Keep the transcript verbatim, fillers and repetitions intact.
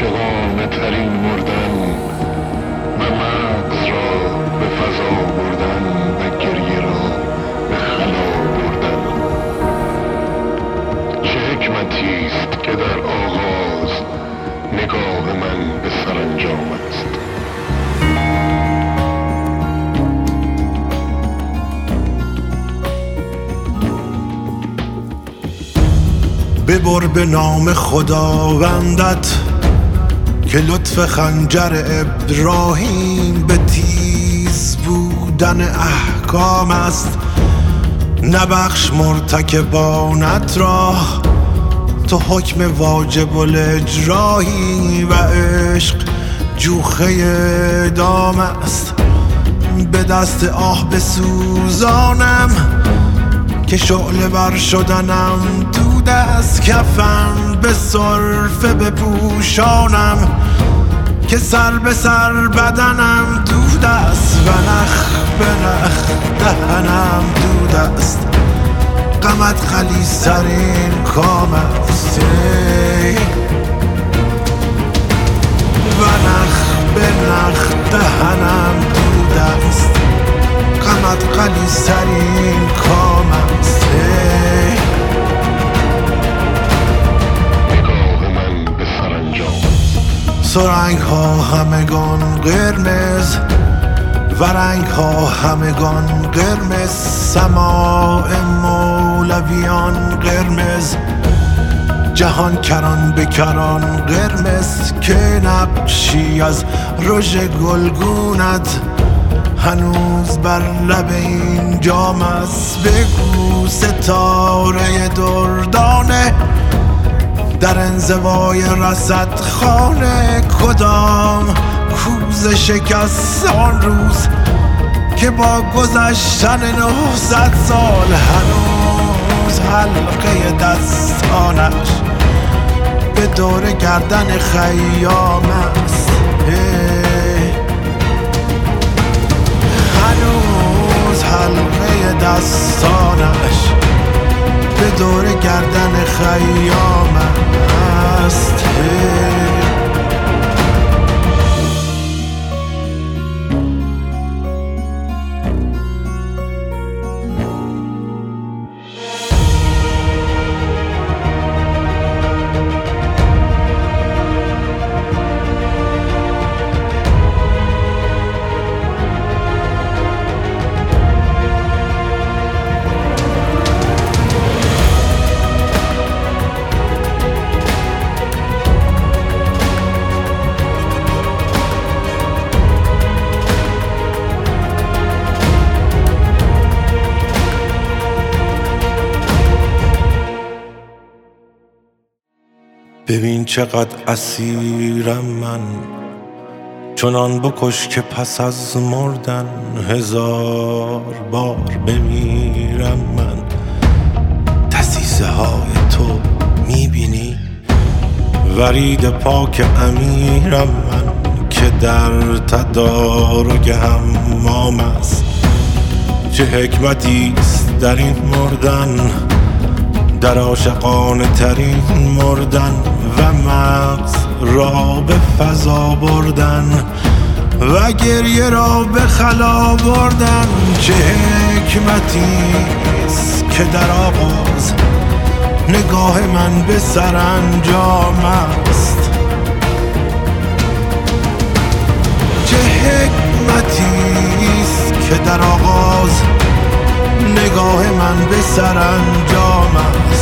صادقانه ترین مردن و مغز را به فضا بردن و گریه را به خلا بردن. چه حکمتی است که در آغاز نگاه من به سرانجام است. ببر به نام خداوندت که لطف خنجر ابراهیم به تیز بودن احکام است. نبخش مرتکبانت را، تو حکم واجب الاجرایی و عشق جوخه اعدام است. به دست آه بسوزانم که شعله بر شدنم دود از کفن، به سرفه بپوشانم که سر به سر بدنم دود است و نخ به نخ دهنم دود است. غمت خلیص‌ترین کام است و نخ به نخ دهنم دود است. غمت خلیص‌ترین کام است. نگاه من به سرانجام. سرنگ ها همگان قرمز و رنگ ها همگان قرمز. سماع مولویان قرمز، جهان کران به کران قرمز. که نقشی از رژ گلگونت هنوز بر لب این جام است. بگو ستاره دردانه در انزوای رصد خانه کدام کوزه شکست آن روز که با گذشتن نهصد سال هنوز حلقه دستانش به دور گردن خیام است. هنوز حلقه دستانش به دور گردن خیام است. ببین چقدر اسیرم من، چنان بکش که پس از مردن هزار بار بمیرم من. دسیسه های تو میبینی، ورید پاک امیرم من که در تدارک حمام است. چه حکمتی است در این مردن، در عاشقانه ترین مردن و مغز را به فضا بردن و گریه را به خلا بردن. چه حکمتی است که در آغاز نگاه من به سرانجام است. چه حکمتی است که در آغاز نگاه من به سرانجام است.